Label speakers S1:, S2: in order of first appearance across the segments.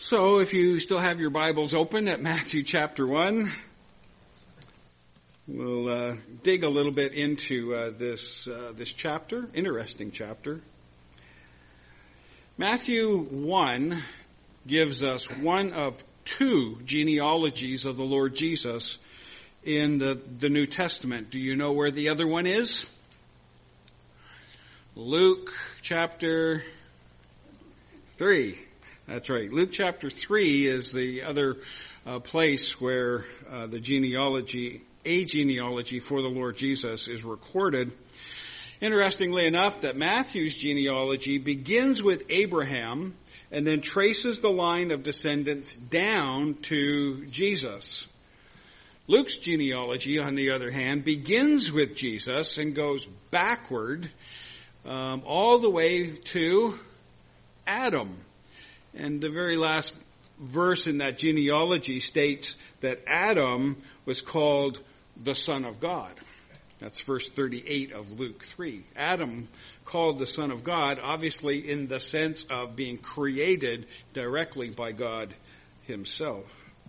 S1: So if you still have your Bibles open at Matthew chapter 1, we'll dig a little bit into this chapter, interesting chapter. Matthew 1 gives us one of two genealogies of the Lord Jesus in the New Testament. Do you know where the other one is? Luke chapter 3. That's right. Luke chapter 3 is the other place where a genealogy for the Lord Jesus is recorded. Interestingly enough, that Matthew's genealogy begins with Abraham and then traces the line of descendants down to Jesus. Luke's genealogy, on the other hand, begins with Jesus and goes backward all the way to Adam. And the very last verse in that genealogy states that Adam was called the Son of God. That's verse 38 of Luke 3. Adam called the Son of God, obviously in the sense of being created directly by God himself.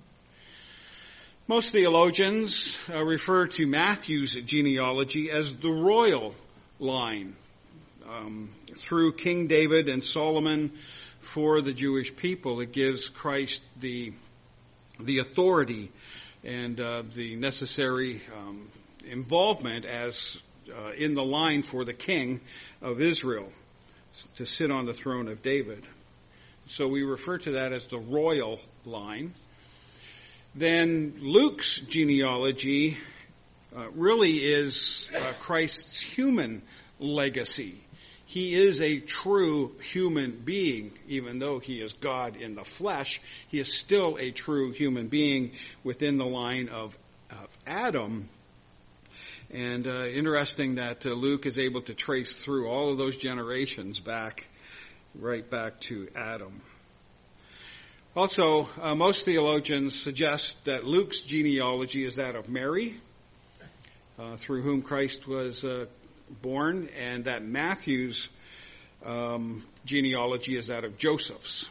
S1: Most theologians refer to Matthew's genealogy as the royal line. Through King David and Solomon, for the Jewish people, it gives Christ the authority and the necessary involvement as in the line for the king of Israel to sit on the throne of David. So we refer to that as the royal line. Then Luke's genealogy really is Christ's human legacy. He is a true human being. Even though he is God in the flesh, he is still a true human being within the line of Adam. And interesting that Luke is able to trace through all of those generations right back to Adam. Also, most theologians suggest that Luke's genealogy is that of Mary, through whom Christ was born, and that Matthew's genealogy is that of Joseph's.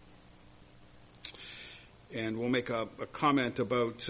S1: And we'll make a comment about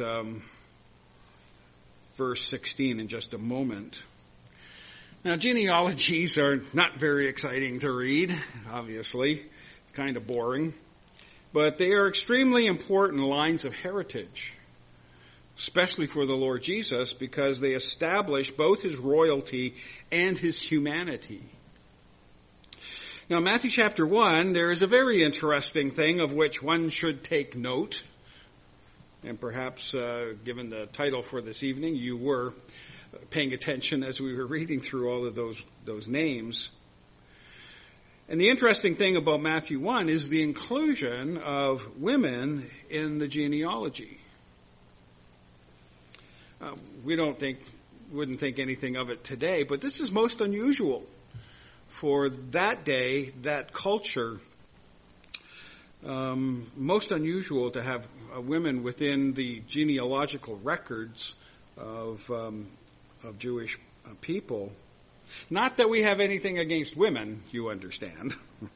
S1: verse 16 in just a moment. Now, genealogies are not very exciting to read, obviously. It's kind of boring. But they are extremely important lines of heritage, especially for the Lord Jesus, because they establish both his royalty and his humanity. Now, Matthew chapter 1, there is a very interesting thing of which one should take note. And perhaps, given the title for this evening, you were paying attention as we were reading through all of those names. And the interesting thing about Matthew 1 is the inclusion of women in the genealogy. We wouldn't think anything of it today, but this is most unusual for that day, that culture. Most unusual to have women within the genealogical records of Jewish people. Not that we have anything against women, you understand.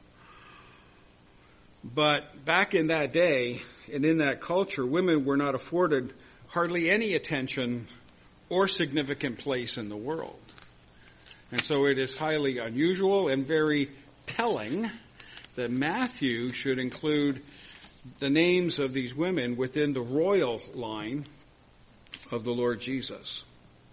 S1: But back in that day and in that culture, women were not afforded hardly any attention or significant place in the world. And so it is highly unusual and very telling that Matthew should include the names of these women within the royal line of the Lord Jesus.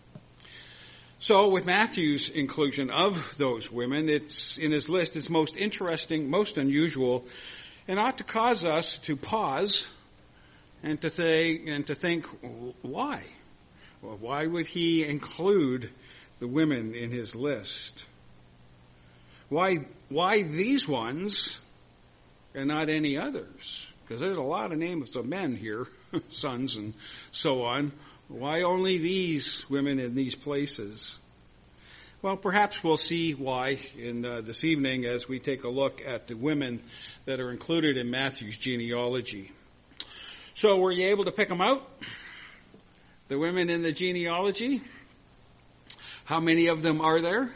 S1: So with Matthew's inclusion of those women, it's in his list, it's most interesting, most unusual, and ought to cause us to pause and to think, why? Well, why would he include the women in his list? Why these ones and not any others? Because there's a lot of names of men here, sons and so on. Why only these women in these places? Well, perhaps we'll see why in this evening as we take a look at the women that are included in Matthew's genealogy. So were you able to pick them out? The women in the genealogy? How many of them are there?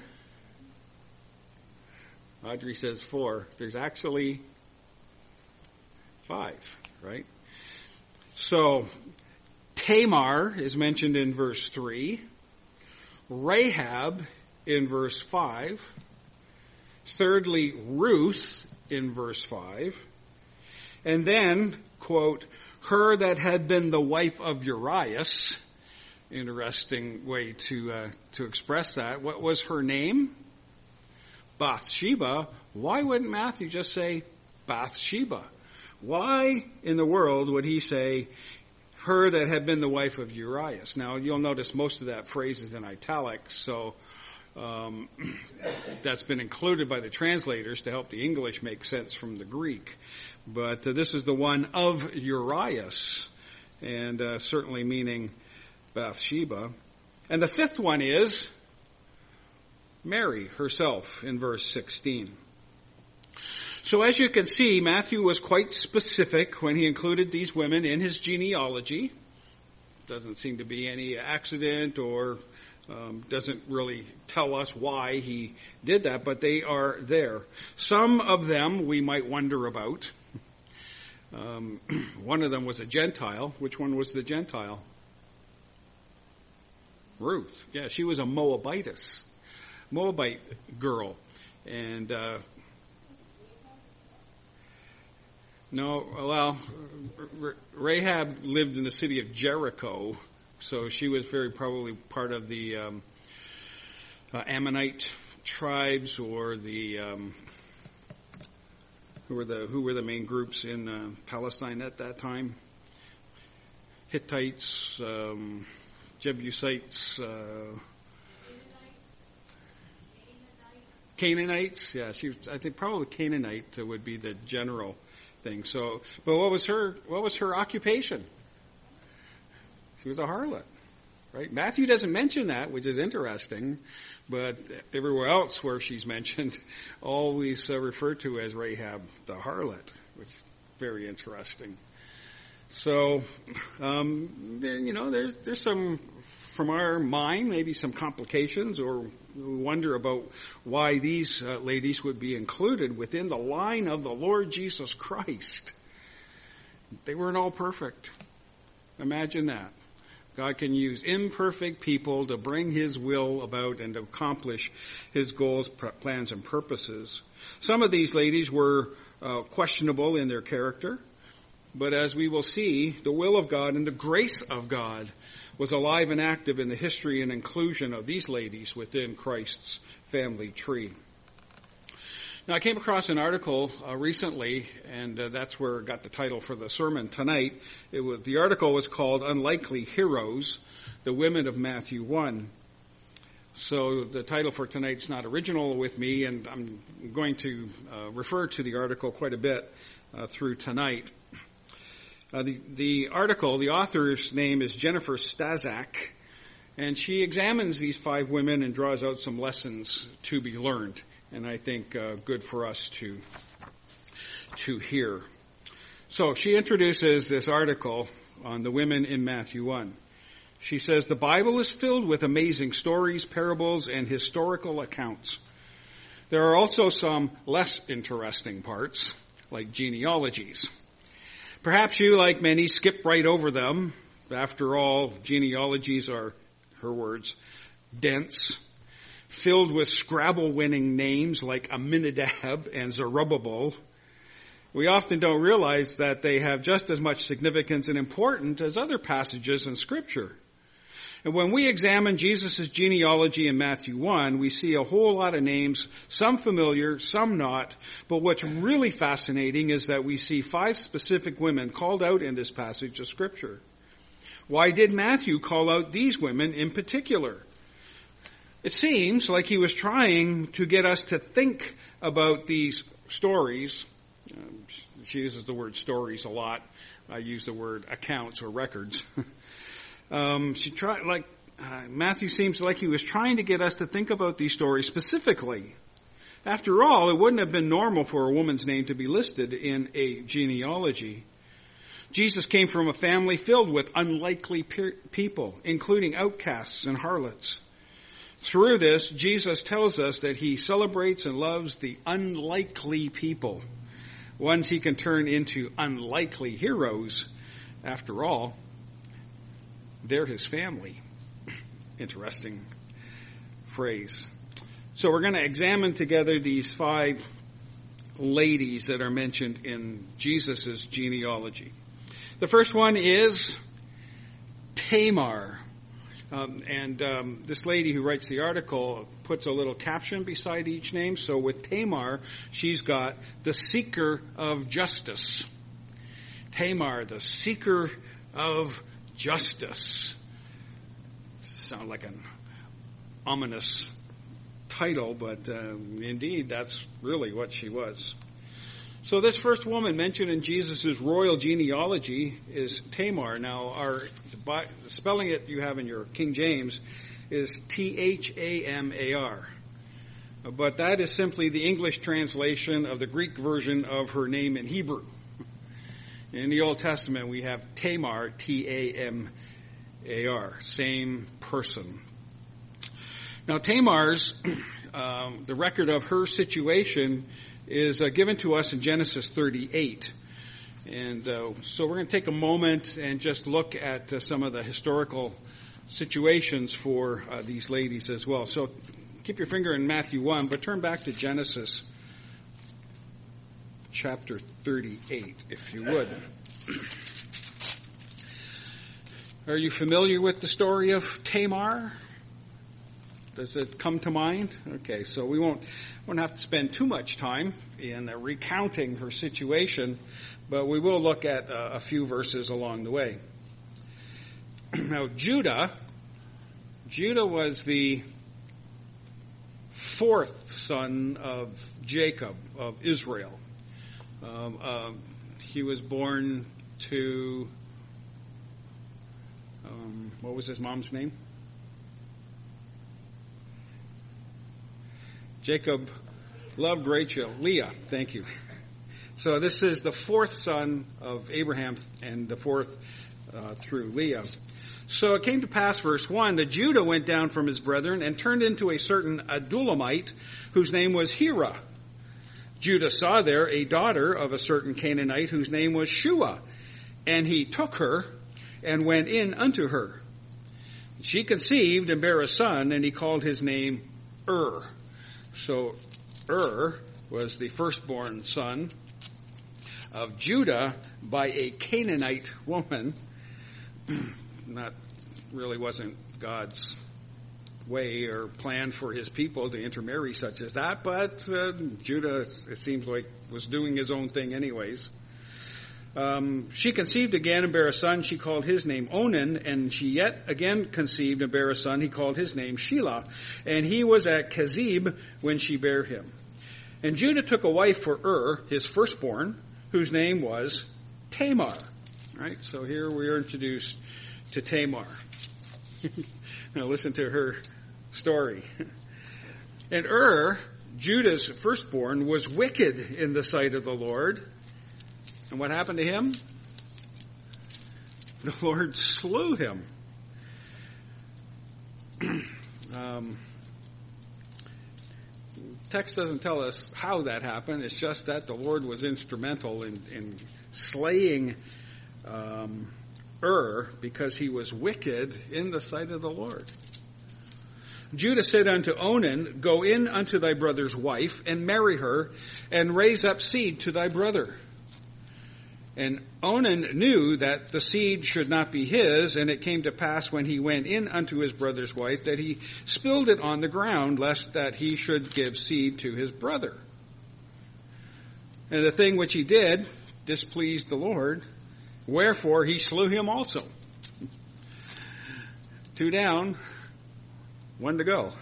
S1: Audrey says 4. There's actually 5, right? So, Tamar is mentioned in verse 3. Rahab in verse 5. Thirdly, Ruth in verse 5. And then, quote, her that had been the wife of Urias. Interesting way to express that. What was her name? Bathsheba. Why wouldn't Matthew just say Bathsheba? Why in the world would he say her that had been the wife of Urias? Now, you'll notice most of that phrase is in italics, so that's been included by the translators to help the English make sense from the Greek. But this is the one of Urias, and certainly meaning Bathsheba. And the fifth one is Mary herself in verse 16. So as you can see, Matthew was quite specific when he included these women in his genealogy. Doesn't seem to be any accident or doesn't really tell us why he did that, but they are there. Some of them we might wonder about. One of them was a Gentile. Which one was the Gentile? Ruth. Yeah, she was a Moabite girl. And Rahab lived in the city of Jericho, so she was very probably part of the Ammonite tribes, or the who were the main groups in Palestine at that time? Hittites, Jebusites, Canaanites. Yeah, I think probably Canaanite would be the general thing. So, but what was her occupation? She was a harlot, right? Matthew doesn't mention that, which is interesting, but everywhere else where she's mentioned, always referred to as Rahab the harlot, which is very interesting. So, there's some, from our mind, maybe some complications, or we wonder about why these ladies would be included within the line of the Lord Jesus Christ. They weren't all perfect. Imagine that. God can use imperfect people to bring His will about and to accomplish His goals, plans, and purposes. Some of these ladies were questionable in their character, but as we will see, the will of God and the grace of God was alive and active in the history and inclusion of these ladies within Christ's family tree. Now, I came across an article recently, and that's where I got the title for the sermon tonight. The article was called Unlikely Heroes, the Women of Matthew 1. So the title for tonight's not original with me, and I'm going to refer to the article quite a bit through tonight. The article, the author's name is Jennifer Stazak, and she examines these 5 women and draws out some lessons to be learned, and I think good for us to hear. So she introduces this article on the women in Matthew 1. She says, the Bible is filled with amazing stories, parables, and historical accounts. There are also some less interesting parts, like genealogies. Perhaps you, like many, skip right over them. After all, genealogies are, her words, dense, filled with Scrabble-winning names like Aminadab and Zerubbabel. We often don't realize that they have just as much significance and importance as other passages in Scripture. And when we examine Jesus' genealogy in Matthew 1, we see a whole lot of names, some familiar, some not. But what's really fascinating is that we see 5 specific women called out in this passage of Scripture. Why did Matthew call out these women in particular? It seems like he was trying to get us to think about these stories. She uses the word stories a lot. I use the word accounts or records. Matthew seems like he was trying to get us to think about these stories specifically. After all, it wouldn't have been normal for a woman's name to be listed in a genealogy. Jesus came from a family filled with unlikely people, including outcasts and harlots. Through this, Jesus tells us that He celebrates and loves the unlikely people. ones he can turn into unlikely heroes. After all, they're his family. Interesting phrase. So we're going to examine together these 5 ladies that are mentioned in Jesus' genealogy. The first one is Tamar. This lady who writes the article puts a little caption beside each name. So with Tamar, she's got the seeker of justice. Tamar, the seeker of justice. Sounds like an ominous title, but indeed that's really what she was. So this first woman mentioned in Jesus' royal genealogy is Tamar. Now, the spelling it you have in your King James is Thamar. But that is simply the English translation of the Greek version of her name in Hebrew. In the Old Testament, we have Tamar, Tamar, same person. Now, Tamar's, the record of her situation is given to us in Genesis 38. And so we're going to take a moment and just look at some of the historical situations for these ladies as well. So keep your finger in Matthew 1, but turn back to Genesis chapter 38, if you would. Are you familiar with the story of Tamar? Does it come to mind? Okay, so we won't have to spend too much time in recounting her situation, but we will look at a few verses along the way. Now, Judah was the 4th son of Jacob, of Israel. He was born to, what was his mom's name? Jacob loved Rachel. Leah, thank you. So this is the 4th son of Abraham and the 4th through Leah. So it came to pass, verse 1, that Judah went down from his brethren and turned into a certain Adullamite whose name was Hira. Judah saw there a daughter of a certain Canaanite whose name was Shua, and he took her and went in unto her. She conceived and bare a son, and he called his name So was the firstborn son of Judah by a Canaanite woman. Not really wasn't God's way or plan for his people to intermarry such as that, but Judah, it seems like, was doing his own thing anyways. She conceived again and bare a son. She called his name Onan, and she yet again conceived and bare a son. He called his name Shelah, and he was at Kezib when she bare him. And Judah took a wife for his firstborn, whose name was Tamar. Right? So here we are introduced to Tamar. Now listen to her story. And Judah's firstborn, was wicked in the sight of the Lord. And what happened to him? The Lord slew him. Text doesn't tell us how that happened. It's just that the Lord was instrumental in slaying because he was wicked in the sight of the Lord. Judah said unto Onan, Go in unto thy brother's wife, and marry her, and raise up seed to thy brother. And Onan knew that the seed should not be his, and it came to pass when he went in unto his brother's wife that he spilled it on the ground, lest that he should give seed to his brother. And the thing which he did displeased the Lord, wherefore he slew him also. 2 down, 1 to go.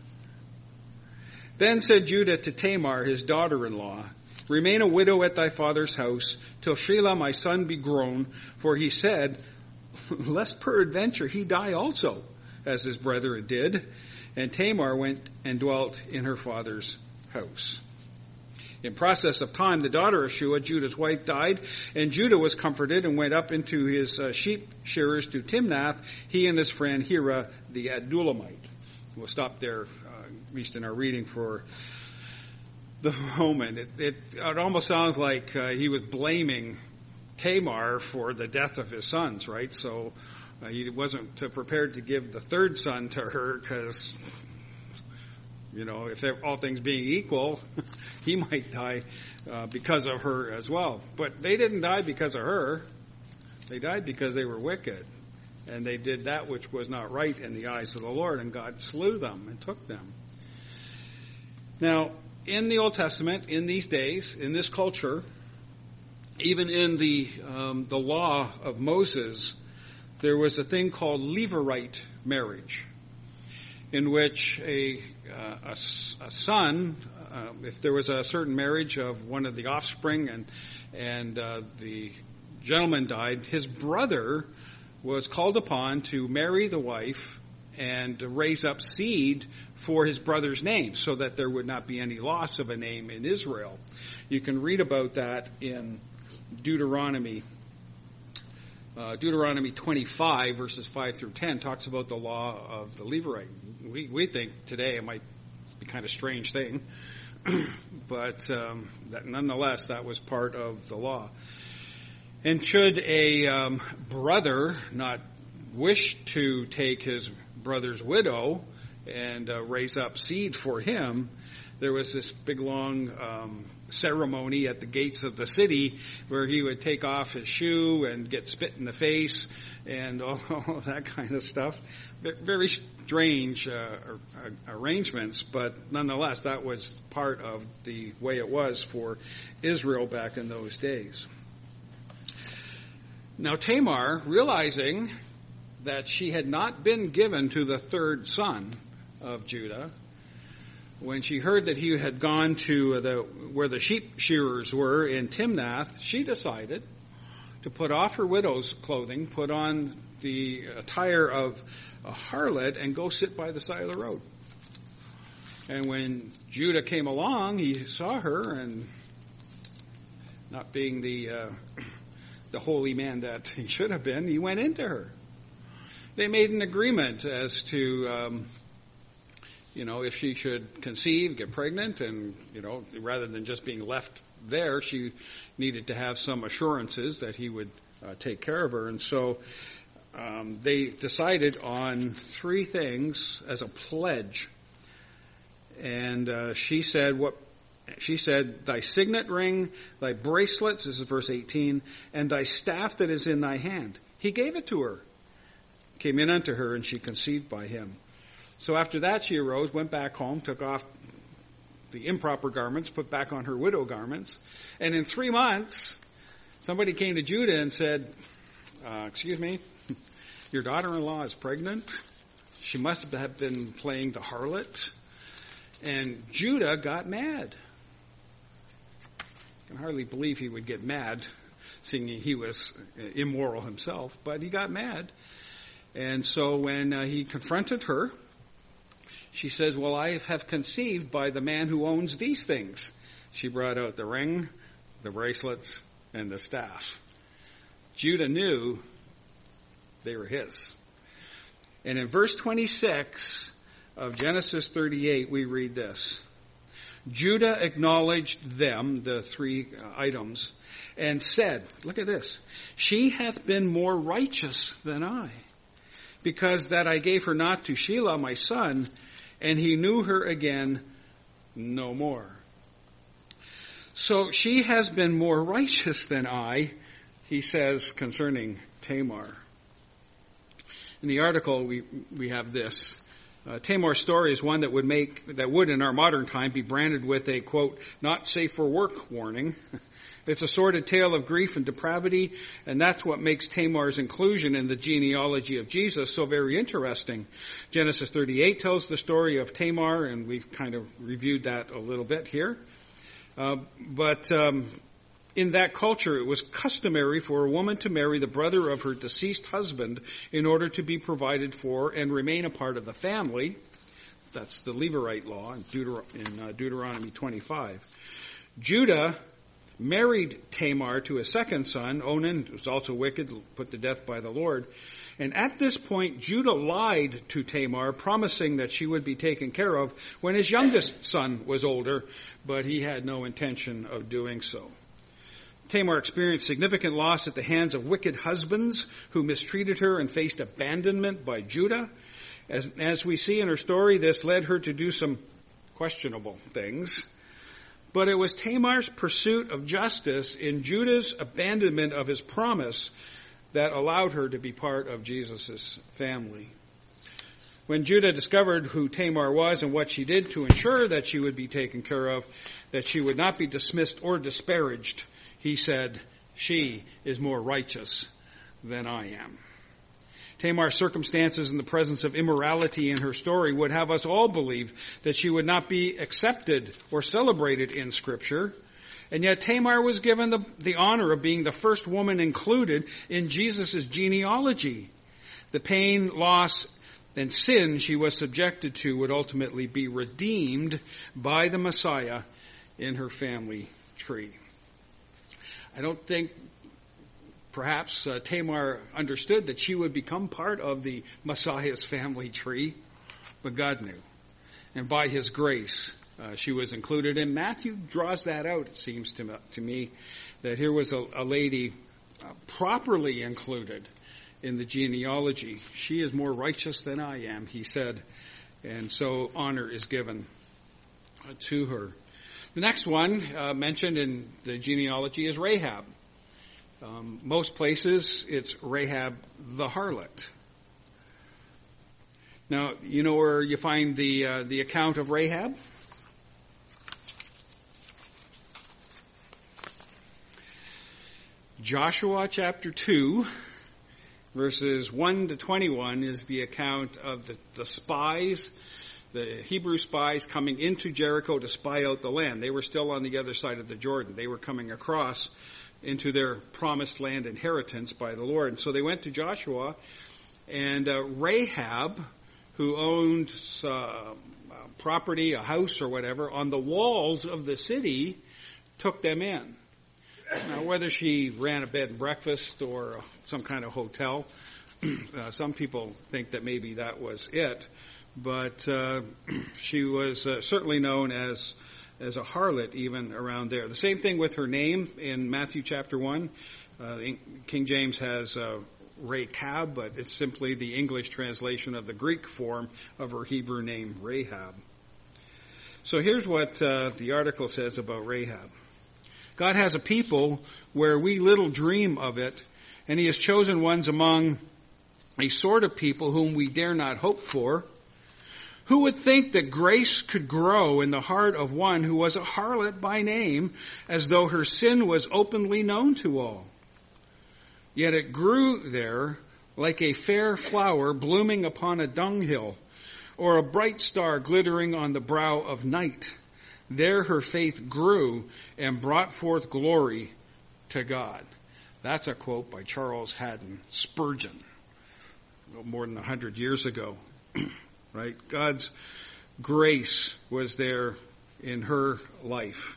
S1: Then said Judah to Tamar, his daughter-in-law, Remain a widow at thy father's house, till Shelah my son be grown, for he said, Lest peradventure he die also, as his brethren did. And Tamar went and dwelt in her father's house. In process of time, the daughter of Shua, Judah's wife, died, and Judah was comforted and went up into his sheep shearers to Timnath, he and his friend Hira the Adullamite. We'll stop there, at least in our reading, for the moment. It almost sounds like he was blaming Tamar for the death of his sons, right? So he wasn't prepared to give the third son to her because, if all things being equal, he might die because of her as well. But they didn't die because of her. They died because they were wicked. And they did that which was not right in the eyes of the Lord, and God slew them and took them. Now, in the Old Testament, in these days, in this culture, even in the law of Moses, there was a thing called Levirate marriage, in which a son, if there was a certain marriage of one of the offspring and the gentleman died, his brother was called upon to marry the wife and raise up seed for his brother's name so that there would not be any loss of a name in Israel. You can read about that in Deuteronomy 25, verses 5 through 10, talks about the law of the Levirate. We think today it might be kind of strange thing, but nonetheless, that was part of the law. And should a brother not wish to take his brother's widow and raise up seed for him, there was this big long ceremony at the gates of the city where he would take off his shoe and get spit in the face and all that kind of stuff. Very strange arrangements, but nonetheless, that was part of the way it was for Israel back in those days. Now Tamar, realizing that she had not been given to the third son of Judah, when she heard that he had gone to where the sheep shearers were in Timnath, she decided to put off her widow's clothing, put on the attire of a harlot, and go sit by the side of the road. And when Judah came along, he saw her, and not being the holy man that he should have been, he went into her. They made an agreement as to, if she should conceive, get pregnant, and, rather than just being left there, she needed to have some assurances that he would take care of her. And so they decided on three things as a pledge. And she said, thy signet ring, thy bracelets, this is verse 18, and thy staff that is in thy hand. He gave it to her, came in unto her, and she conceived by him. So after that she arose, went back home, took off the improper garments, put back on her widow garments, and in 3 months, somebody came to Judah and said, excuse me, your daughter-in-law is pregnant. She must have been playing the harlot. And Judah got mad. I can hardly believe he would get mad, seeing he was immoral himself, but he got mad. And so when he confronted her, she says, well, I have conceived by the man who owns these things. She brought out the ring, the bracelets, and the staff. Judah knew they were his. And in verse 26 of Genesis 38, we read this. Judah acknowledged them, the three items, and said, look at this, she hath been more righteous than I, because that I gave her not to Shelah my son, and he knew her again no more. So she has been more righteous than I, he says concerning Tamar. In the article we have this. Tamar's story is one that would in our modern time be branded with a, quote, not safe for work warning. It's a sordid tale of grief and depravity, and that's what makes Tamar's inclusion in the genealogy of Jesus so very interesting. Genesis 38 tells the story of Tamar, and we've kind of reviewed that a little bit here. But in that culture, it was customary for a woman to marry the brother of her deceased husband in order to be provided for and remain a part of the family. That's the Levirate law in Deuteronomy 25. Judah married Tamar to a second son, Onan, who was also wicked, put to death by the Lord. And at this point, Judah lied to Tamar, promising that she would be taken care of when his youngest son was older, but he had no intention of doing so. Tamar experienced significant loss at the hands of wicked husbands who mistreated her and faced abandonment by Judah. As we see in her story, this led her to do some questionable things. But it was Tamar's pursuit of justice in Judah's abandonment of his promise that allowed her to be part of Jesus' family. When Judah discovered who Tamar was and what she did to ensure that she would be taken care of, that she would not be dismissed or disparaged, he said, "She is more righteous than I am." Tamar's circumstances and the presence of immorality in her story would have us all believe that she would not be accepted or celebrated in Scripture. And yet Tamar was given the honor of being the first woman included in Jesus' genealogy. The pain, loss, and sin she was subjected to would ultimately be redeemed by the Messiah in her family tree. I don't think perhaps Tamar understood that she would become part of the Messiah's family tree, but God knew. And by his grace, she was included. And Matthew draws that out, it seems to me, that here was a lady properly included in the genealogy. She is more righteous than I am, he said. And so honor is given to her. The next one mentioned in the genealogy is Rahab. Most places, it's Rahab the harlot. Now, you know where you find the account of Rahab? Joshua chapter 2, verses 1 to 21 is the account of the spies, the Hebrew spies coming into Jericho to spy out the land. They were still on the other side of the Jordan. They were coming across into their promised land inheritance by the Lord. And so they went to Joshua, and Rahab, who owned property, a house or whatever, on the walls of the city, took them in. Now, whether she ran a bed and breakfast or some kind of hotel, some people think that maybe that was it, but she was certainly known as a harlot even around there. The same thing with her name in Matthew chapter 1. King James has Rechab, but it's simply the English translation of the Greek form of her Hebrew name, Rahab. So here's what the article says about Rahab. God has a people where we little dream of it, and he has chosen ones among a sort of people whom we dare not hope for. Who would think that grace could grow in the heart of one who was a harlot by name, as though her sin was openly known to all? Yet it grew there like a fair flower blooming upon a dunghill, or a bright star glittering on the brow of night. There her faith grew and brought forth glory to God. That's a quote by Charles Haddon Spurgeon, more than 100 years ago. Right? God's grace was there in her life.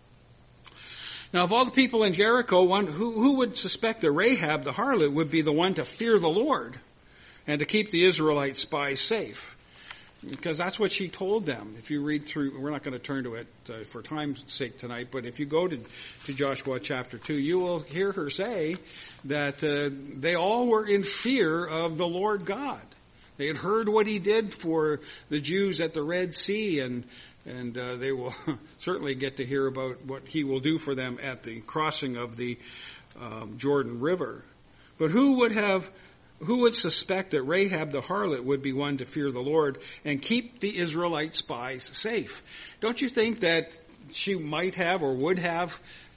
S1: Now, of all the people in Jericho, who would suspect that Rahab the harlot would be the one to fear the Lord and to keep the Israelite spies safe? Because that's what she told them. If you read through, we're not going to turn to it for time's sake tonight, but if you go to Joshua chapter 2, you will hear her say that they all were in fear of the Lord God. They had heard what he did for the Jews at the Red Sea, and they will certainly get to hear about what he will do for them at the crossing of the Jordan River. But who would suspect that Rahab the harlot would be one to fear the Lord and keep the Israelite spies safe? Don't you think that she might have or would have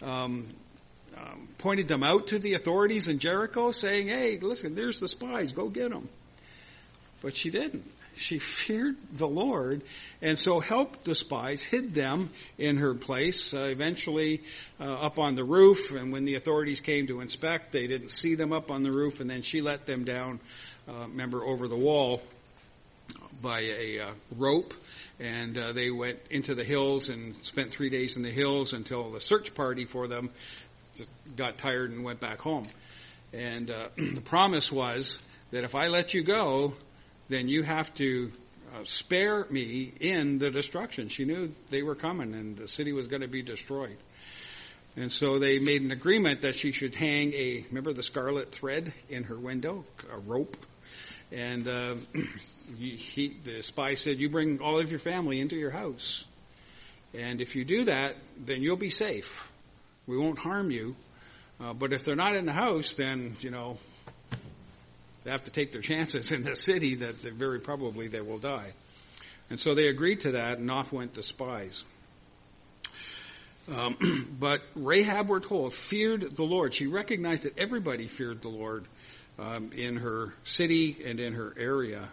S1: pointed them out to the authorities in Jericho, saying, "Hey, listen, there's the spies, go get them"? But she didn't. She feared the Lord, and so helped the spies, hid them in her place, eventually up on the roof. And when the authorities came to inspect, they didn't see them up on the roof, and then she let them down, remember, over the wall by a rope, and they went into the hills and spent 3 days in the hills until the search party for them just got tired and went back home. And the promise was that if I let you go, then you have to spare me in the destruction. She knew they were coming and the city was going to be destroyed. And so they made an agreement that she should hang remember the scarlet thread in her window, a rope. And the spy said, you bring all of your family into your house. And if you do that, then you'll be safe. We won't harm you. But if they're not in the house, then, they have to take their chances in the city that very probably they will die. And so they agreed to that, and off went the spies. But Rahab, we're told, feared the Lord. She recognized that everybody feared the Lord in her city and in her area.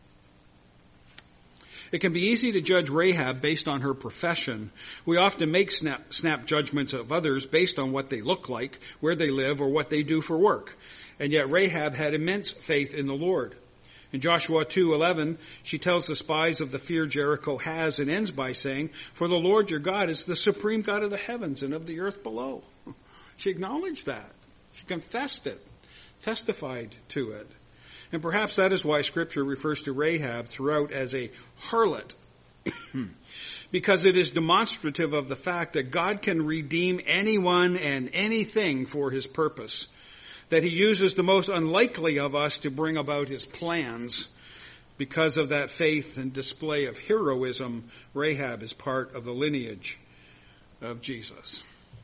S1: It can be easy to judge Rahab based on her profession. We often make snap judgments of others based on what they look like, where they live, or what they do for work. And yet Rahab had immense faith in the Lord. In Joshua 2:11, she tells the spies of the fear Jericho has and ends by saying, for the Lord your God is the supreme God of the heavens and of the earth below. She acknowledged that. She confessed it, testified to it. And perhaps that is why Scripture refers to Rahab throughout as a harlot, because it is demonstrative of the fact that God can redeem anyone and anything for his purpose, that he uses the most unlikely of us to bring about his plans. Because of that faith and display of heroism, Rahab is part of the lineage of Jesus.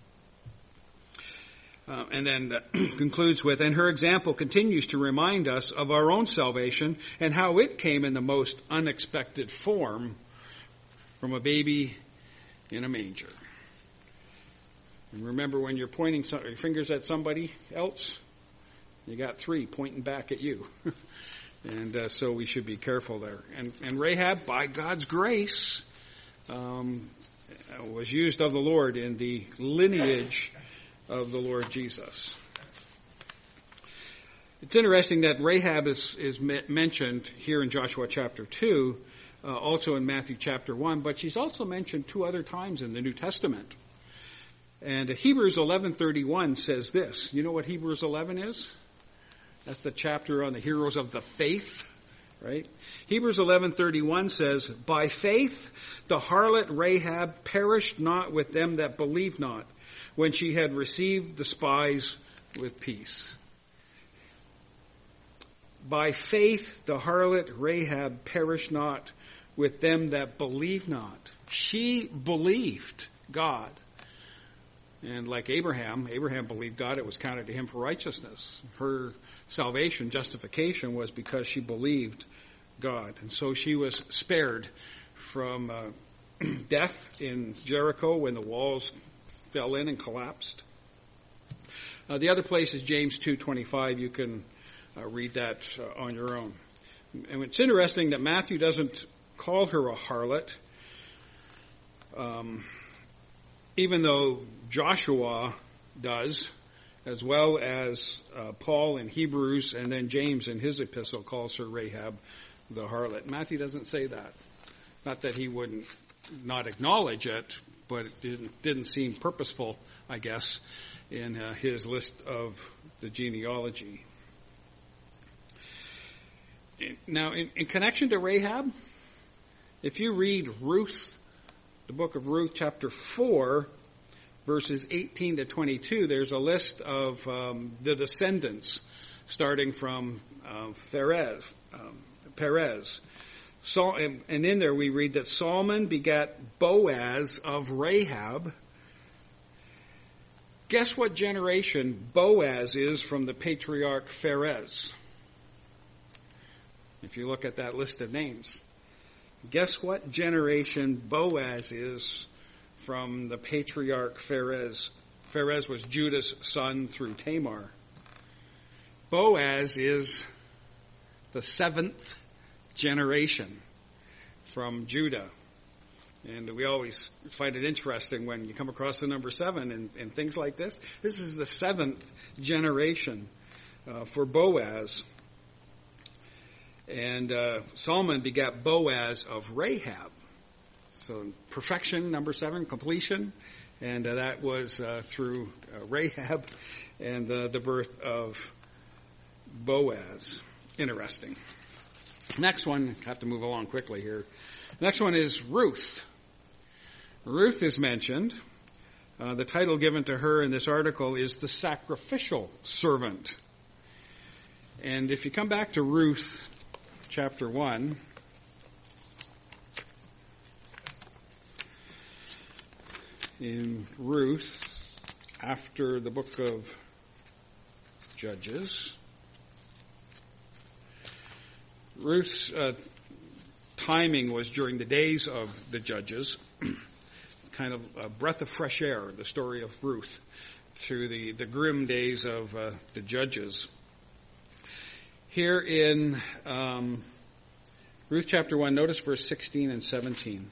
S1: And then concludes with, and her example continues to remind us of our own salvation and how it came in the most unexpected form from a baby in a manger. And remember, when you're pointing your fingers at somebody else, you got 3 pointing back at you. And so we should be careful there. And Rahab, by God's grace, was used of the Lord in the lineage of the Lord Jesus. It's interesting that Rahab is mentioned here in Joshua chapter 2, also in Matthew chapter 1, but she's also mentioned 2 other times in the New Testament. And Hebrews 11:31 says this. You know what Hebrews 11 is? That's the chapter on the heroes of the faith, right? Hebrews 11:31 says, by faith the harlot Rahab perished not with them that believed not, when she had received the spies with peace. By faith the harlot Rahab perished not with them that believed not. She believed God. And like Abraham believed God, it was counted to him for righteousness. Her salvation, justification, was because she believed God. And so she was spared from death in Jericho when the walls fell in and collapsed. The other place is James 2:25. You can read that on your own. And it's interesting that Matthew doesn't call her a harlot, even though Joshua does, as well as Paul in Hebrews, and then James in his epistle calls her Rahab the harlot. Matthew doesn't say that. Not that he wouldn't not acknowledge it, but it didn't seem purposeful, I guess, in his list of the genealogy. Now, in connection to Rahab, if you read Ruth, the book of Ruth, chapter 4, verses 18 to 22, there's a list of the descendants, starting from Perez. So, and in there we read that Solomon begat Boaz of Rahab. Guess what generation Boaz is from the patriarch Pharez? If you look at that list of names. Guess what generation Boaz is from the patriarch Pharez? Pharez was Judah's son through Tamar. Boaz is the 7th generation from Judah. And we always find it interesting when you come across the number 7 and things like this. This is the 7th generation for Boaz. And Solomon begat Boaz of Rahab. So perfection, number 7, completion. And that was through Rahab and the birth of Boaz. Interesting. Next one, I have to move along quickly here. Next one is Ruth. Ruth is mentioned. The title given to her in this article is the sacrificial servant. And if you come back to Ruth chapter 1, in Ruth, after the book of Judges, Ruth's timing was during the days of the Judges, kind of a breath of fresh air, the story of Ruth, through the grim days of the Judges. Here in Ruth chapter 1, notice verse 16 and 17.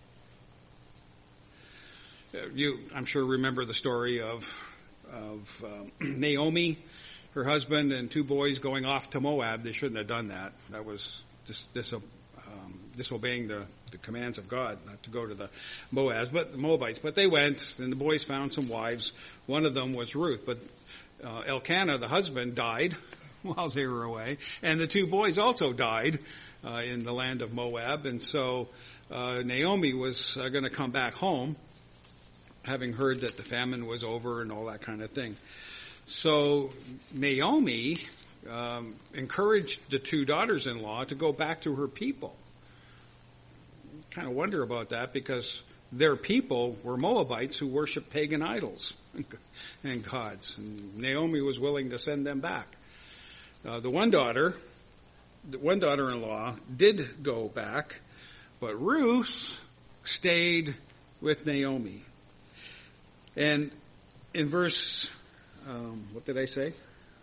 S1: You, I'm sure, remember the story of Naomi, her husband, and 2 boys going off to Moab. They shouldn't have done that. That was disobeying the commands of God, not to go to the Moabites. But they went, and the boys found some wives. One of them was Ruth. But Elkanah, the husband, died while they were away. And the 2 boys also died in the land of Moab. And so Naomi was going to come back home, having heard that the famine was over and all that kind of thing. So Naomi encouraged the 2 daughters-in-law to go back to her people. Kind of wonder about that, because their people were Moabites who worshiped pagan idols and gods. And Naomi was willing to send them back. The one daughter-in-law did go back, but Ruth stayed with Naomi. And in verse, what did I say?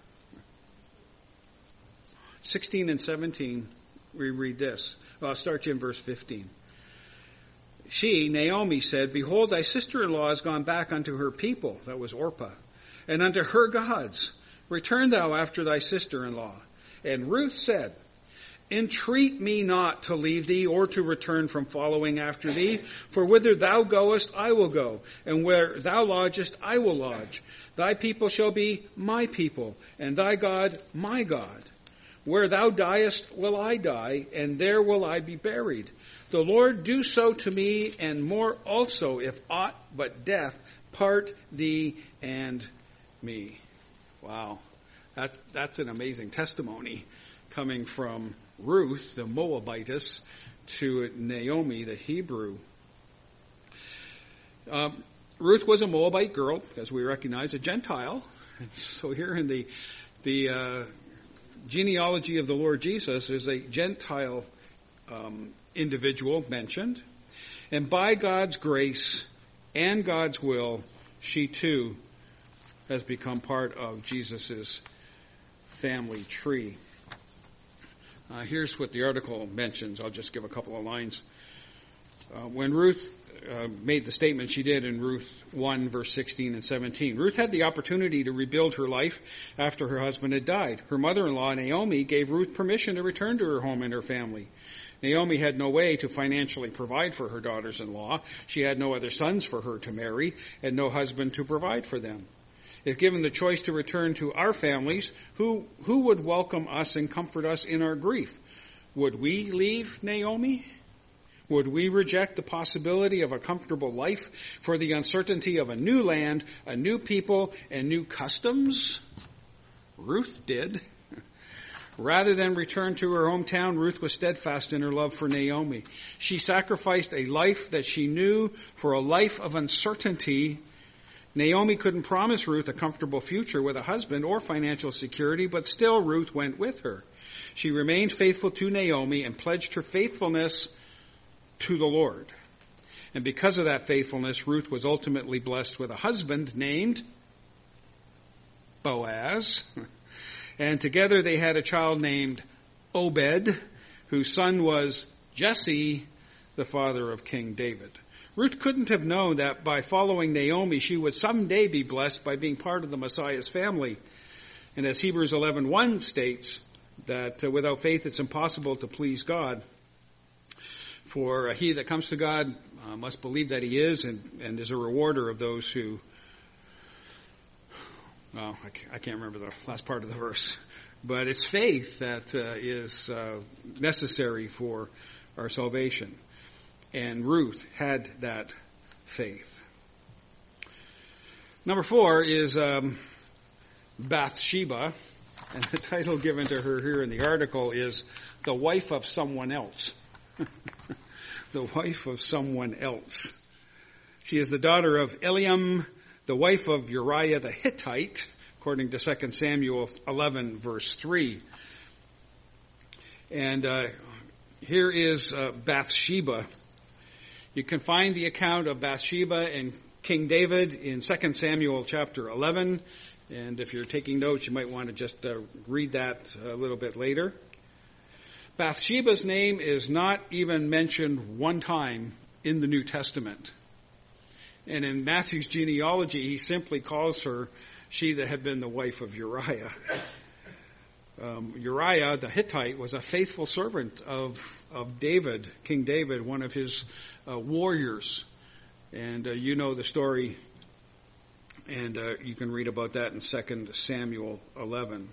S1: 16 and 17, we read this. Well, I'll start you in verse 15. She, Naomi, said, Behold, thy sister-in-law is gone back unto her people, that was Orpah, and unto her gods. Return thou after thy sister-in-law. And Ruth said, Entreat me not to leave thee or to return from following after thee, for whither thou goest I will go, and where thou lodgest I will lodge. Thy people shall be my people, and thy God my God. Where thou diest will I die, and there will I be buried. The Lord do so to me, and more also, if aught but death part thee and me. Wow, that's an amazing testimony coming from Ruth, the Moabitess, to Naomi, the Hebrew. Ruth was a Moabite girl, as we recognize, a Gentile. So here in the genealogy of the Lord Jesus is a Gentile individual mentioned. And by God's grace and God's will, she too has become part of Jesus' family tree. Here's what the article mentions. I'll just give a couple of lines. When Ruth made the statement she did in Ruth 1, verse 16 and 17, Ruth had the opportunity to rebuild her life after her husband had died. Her mother-in-law, Naomi, gave Ruth permission to return to her home and her family. Naomi had no way to financially provide for her daughters-in-law. She had no other sons for her to marry and no husband to provide for them. If given the choice to return to our families, who would welcome us and comfort us in our grief? Would we leave Naomi? Would we reject the possibility of a comfortable life for the uncertainty of a new land, a new people, and new customs? Ruth did. Rather than return to her hometown, Ruth was steadfast in her love for Naomi. She sacrificed a life that she knew for a life of uncertainty. Naomi couldn't promise Ruth a comfortable future with a husband or financial security, but still Ruth went with her. She remained faithful to Naomi and pledged her faithfulness to the Lord. And because of that faithfulness, Ruth was ultimately blessed with a husband named Boaz. And together they had a child named Obed, whose son was Jesse, the father of King David. Ruth couldn't have known that by following Naomi, she would someday be blessed by being part of the Messiah's family. And as Hebrews 11:1 states, that without faith it's impossible to please God. For he that comes to God must believe that he is and is a rewarder of those who, well, I can't remember the last part of the verse, but it's faith that is necessary for our salvation. And Ruth had that faith. Number 4 is Bathsheba, and the title given to her here in the article is The Wife of Someone Else. The wife of someone else. She is the daughter of Eliam, the wife of Uriah the Hittite, according to 2 Samuel 11, verse 3. And here is Bathsheba. You can find the account of Bathsheba and King David in 2 Samuel chapter 11. And if you're taking notes, you might want to just read that a little bit later. Bathsheba's name is not even mentioned one time in the New Testament. And in Matthew's genealogy, he simply calls her she that had been the wife of Uriah. Uriah the Hittite was a faithful servant of David, King David, one of his warriors. And you know the story, and you can read about that in 2 Samuel 11.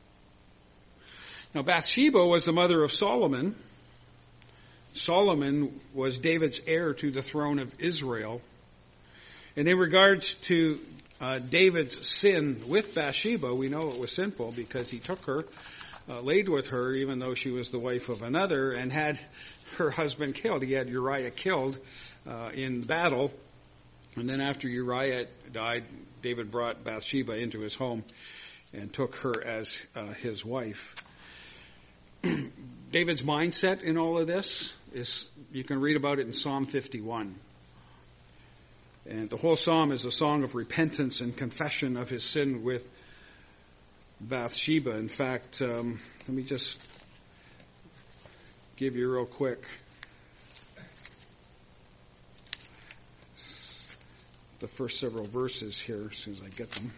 S1: Now, Bathsheba was the mother of Solomon. Solomon was David's heir to the throne of Israel. And in regards to David's sin with Bathsheba, we know it was sinful because he took her, laid with her, even though she was the wife of another, and had her husband killed. He had Uriah killed in battle. And then after Uriah died, David brought Bathsheba into his home and took her as his wife. David's mindset in all of this is, you can read about it in Psalm 51. And the whole psalm is a song of repentance and confession of his sin with Bathsheba. In fact, let me just give you real quick the first several verses here as soon as I get them.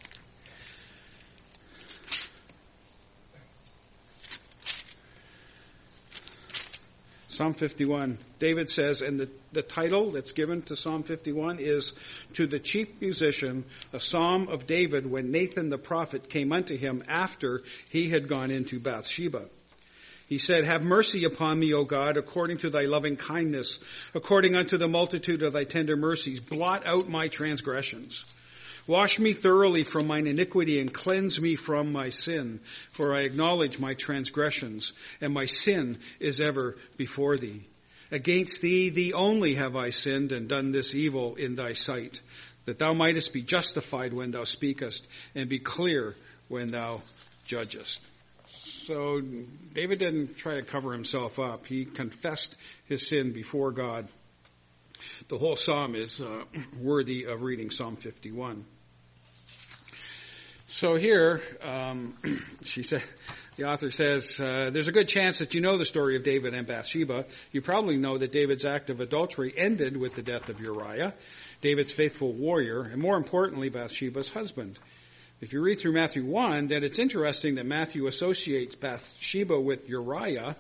S1: Psalm 51, David says, and the title that's given to Psalm 51 is, To the Chief Musician, a Psalm of David when Nathan the prophet came unto him after he had gone into Bathsheba. He said, Have mercy upon me, O God, according to thy loving kindness, according unto the multitude of thy tender mercies. Blot out my transgressions. Wash me thoroughly from mine iniquity and cleanse me from my sin. For I acknowledge my transgressions, and my sin is ever before thee. Against thee, thee only have I sinned and done this evil in thy sight, that thou mightest be justified when thou speakest, and be clear when thou judgest. So David didn't try to cover himself up. He confessed his sin before God. The whole psalm is worthy of reading, Psalm 51. So here, she said, the author says, there's a good chance that you know the story of David and Bathsheba. You probably know that David's act of adultery ended with the death of Uriah, David's faithful warrior, and more importantly, Bathsheba's husband. If you read through Matthew 1, then it's interesting that Matthew associates Bathsheba with Uriah.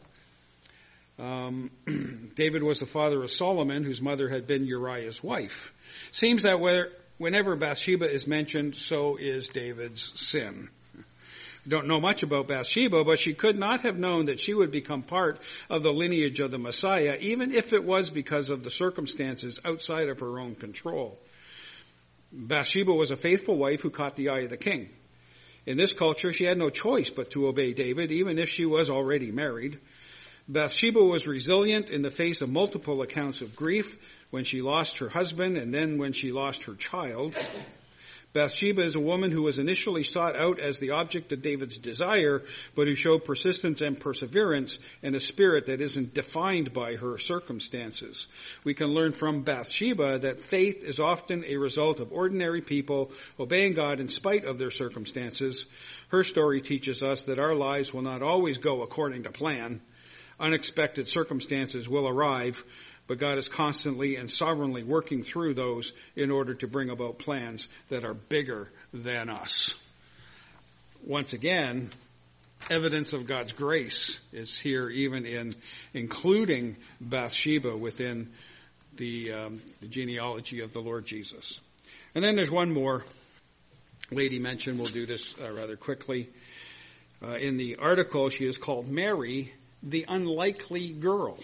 S1: David was the father of Solomon, whose mother had been Uriah's wife. Seems that whenever Bathsheba is mentioned, so is David's sin. We don't know much about Bathsheba, but she could not have known that she would become part of the lineage of the Messiah, even if it was because of the circumstances outside of her own control. Bathsheba was a faithful wife who caught the eye of the king. In this culture, she had no choice but to obey David, even if she was already married. Bathsheba was resilient in the face of multiple accounts of grief when she lost her husband and then when she lost her child. Bathsheba is a woman who was initially sought out as the object of David's desire, but who showed persistence and perseverance and a spirit that isn't defined by her circumstances. We can learn from Bathsheba that faith is often a result of ordinary people obeying God in spite of their circumstances. Her story teaches us that our lives will not always go according to plan. Unexpected circumstances will arrive, but God is constantly and sovereignly working through those in order to bring about plans that are bigger than us. Once again, evidence of God's grace is here, even in including Bathsheba within the genealogy of the Lord Jesus. And then there's one more lady mentioned. We'll do this rather quickly. In the article, she is called Mary, the unlikely girl.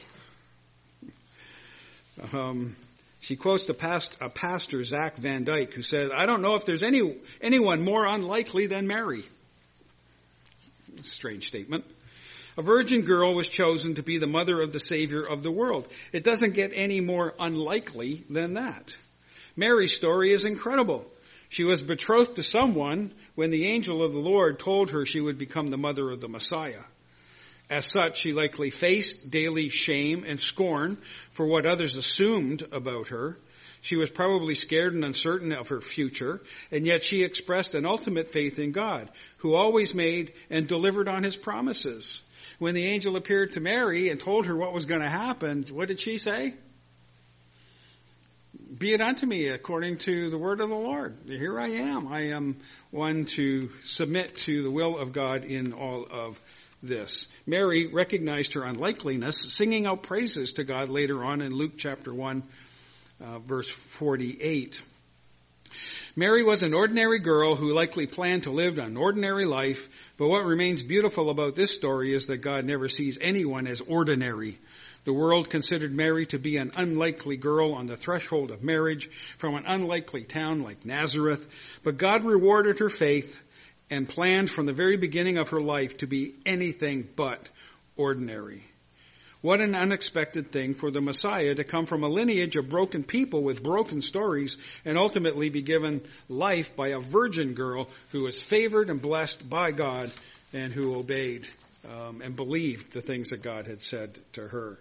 S1: She quotes a pastor, Zach Van Dyke, who says, "I don't know if there's anyone more unlikely than Mary." A strange statement. A virgin girl was chosen to be the mother of the Savior of the world. It doesn't get any more unlikely than that. Mary's story is incredible. She was betrothed to someone when the angel of the Lord told her she would become the mother of the Messiah. As such, she likely faced daily shame and scorn for what others assumed about her. She was probably scared and uncertain of her future, and yet she expressed an ultimate faith in God, who always made and delivered on his promises. When the angel appeared to Mary and told her what was going to happen, what did she say? "Be it unto me according to the word of the Lord. Here I am. I am one to submit to the will of God in all of this." Mary recognized her unlikeliness, singing out praises to God later on in Luke chapter 1, verse 48. Mary was an ordinary girl who likely planned to live an ordinary life, but what remains beautiful about this story is that God never sees anyone as ordinary. The world considered Mary to be an unlikely girl on the threshold of marriage from an unlikely town like Nazareth, but God rewarded her faith and planned from the very beginning of her life to be anything but ordinary. What an unexpected thing for the Messiah to come from a lineage of broken people with broken stories and ultimately be given life by a virgin girl who was favored and blessed by God and who obeyed and believed the things that God had said to her.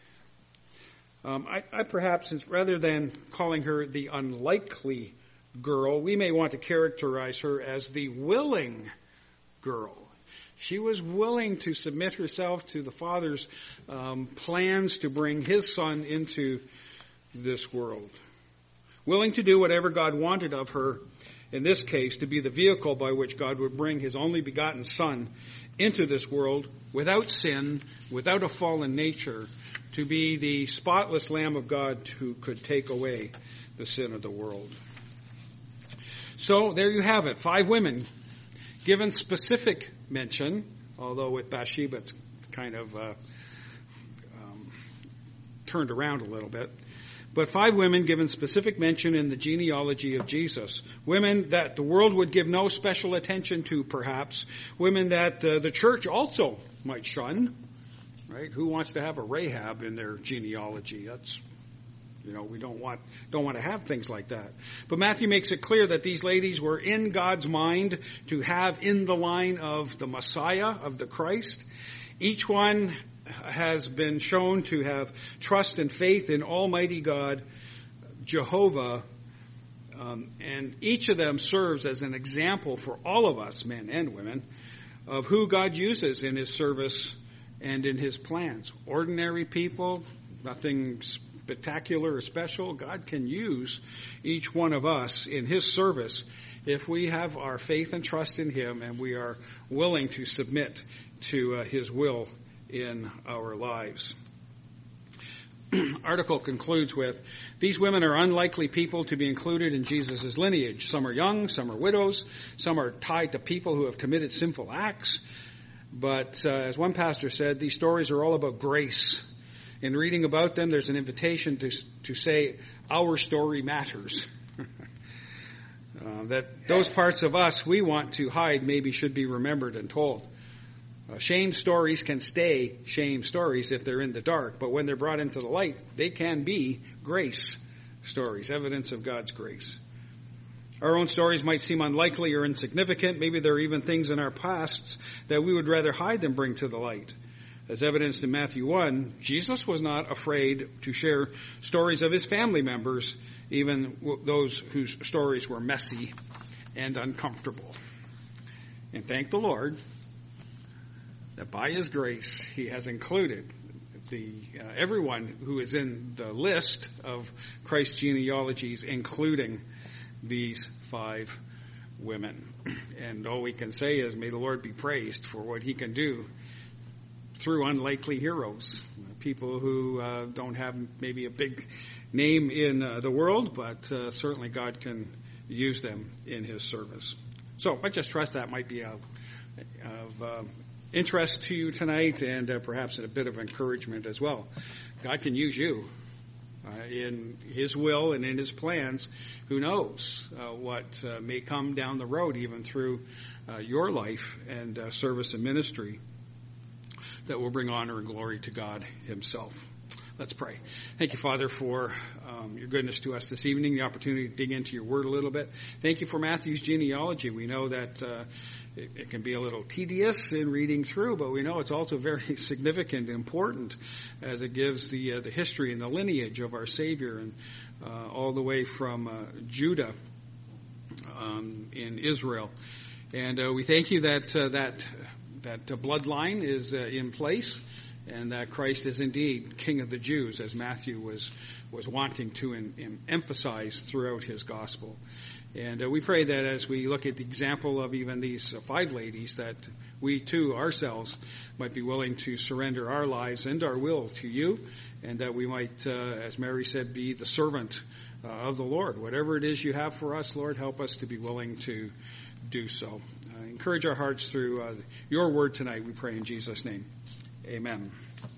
S1: I perhaps, rather than calling her the unlikely girl, we may want to characterize her as the willing girl. She was willing to submit herself to the Father's plans to bring his Son into this world. Willing to do whatever God wanted of her, in this case, to be the vehicle by which God would bring his only begotten Son into this world without sin, without a fallen nature, to be the spotless Lamb of God who could take away the sin of the world. So there you have it. 5 women given specific mention, although with Bathsheba it's kind of turned around a little bit. But 5 women given specific mention in the genealogy of Jesus. Women that the world would give no special attention to, perhaps. Women that the church also might shun. Right? Who wants to have a Rahab in their genealogy? That's, we don't want to have things like that. But Matthew makes it clear that these ladies were in God's mind to have in the line of the Messiah, of the Christ. Each one has been shown to have trust and faith in Almighty God, Jehovah, and each of them serves as an example for all of us, men and women, of who God uses in his service and in his plans. Ordinary people, nothing spectacular or special. God can use each one of us in his service if we have our faith and trust in him and we are willing to submit to his will in our lives. Article concludes with, these women are unlikely people to be included in Jesus' lineage. Some are young, some are widows, some are tied to people who have committed sinful acts. But as one pastor said, these stories are all about grace. In reading about them, there's an invitation to say, our story matters. That those parts of us we want to hide maybe should be remembered and told. Shame stories can stay shame stories if they're in the dark, but when they're brought into the light, they can be grace stories, evidence of God's grace. Our own stories might seem unlikely or insignificant. Maybe there are even things in our pasts that we would rather hide than bring to the light. As evidenced in Matthew 1, Jesus was not afraid to share stories of his family members, even those whose stories were messy and uncomfortable. And thank the Lord that by his grace he has included everyone who is in the list of Christ's genealogies, including these 5 women. And all we can say is, may the Lord be praised for what he can do through unlikely heroes, people who don't have maybe a big name in the world, but certainly God can use them in his service. So I just trust that might be of interest to you tonight, and perhaps a bit of encouragement as well. God can use you in his will and in his plans. Who knows what may come down the road, even through your life and service and ministry, that will bring honor and glory to God himself. Let's pray. Thank you, Father, for your goodness to us this evening, the opportunity to dig into your word a little bit. Thank you for Matthew's genealogy. We know that it can be a little tedious in reading through, but we know it's also very significant, important, as it gives the history and the lineage of our Savior, and all the way from Judah in Israel. And we thank you that that bloodline is in place, and that Christ is indeed King of the Jews, as Matthew was wanting to emphasize throughout his gospel. And we pray that as we look at the example of even these 5 ladies, that we too ourselves might be willing to surrender our lives and our will to you, and that we might, as Mary said, be the servant of the Lord. Whatever it is you have for us, Lord, help us to be willing to do so. Encourage our hearts through your word tonight, we pray in Jesus' name. Amen.